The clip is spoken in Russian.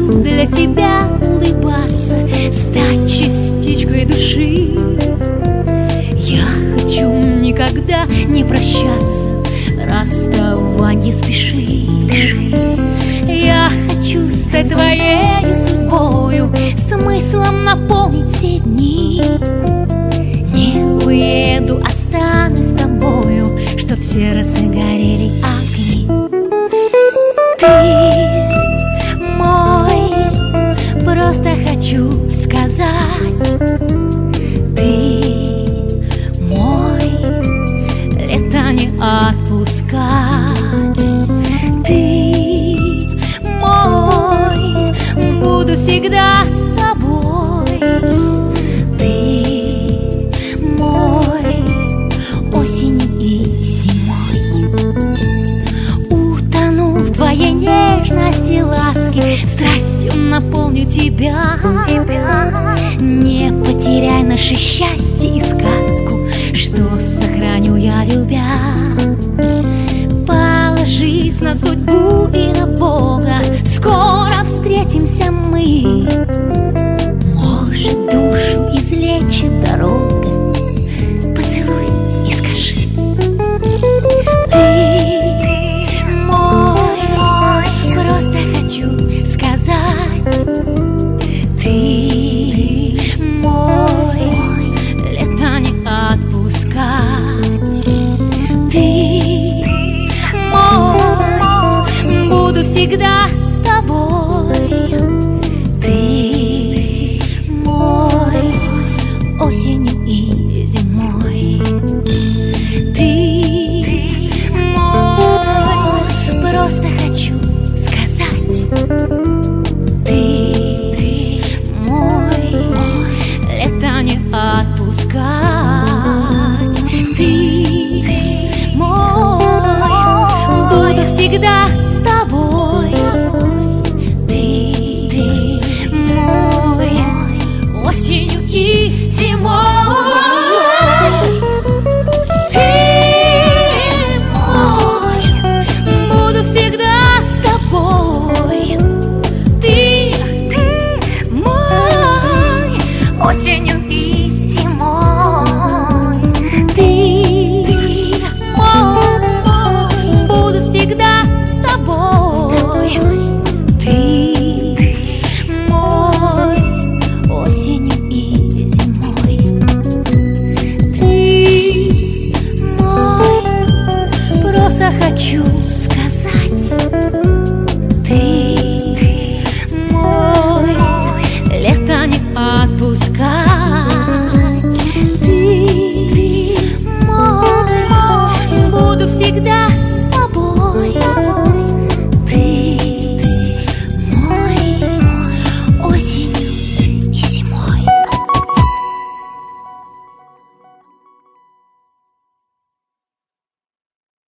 хочу для тебя улыбаться, стать частичкой души. Я хочу никогда не прощаться, расставанье спеши. Я хочу стать твоей судьбою, смыслом наполнить все дни. Не уеду, останусь с тобою, чтоб в сердце горели огни. Ты мой, просто хочу сказать. Ты мой, лето не отпускать. Ты мой, буду всегда с тобой. Ты мой, осенью и зимой. Утону в твоей нежности, ласке, страстью наполню тебя. Не потеряй наше счастье и сказку, что сохраню я, любя. Положись на судьбу и на Бога, скоро встретимся мы. Может, душу излечит дорога, поцелуй и скажи. Ты мой, просто хочу сказать. Ты мой, лето не отпускать. Ты мой, буду всегда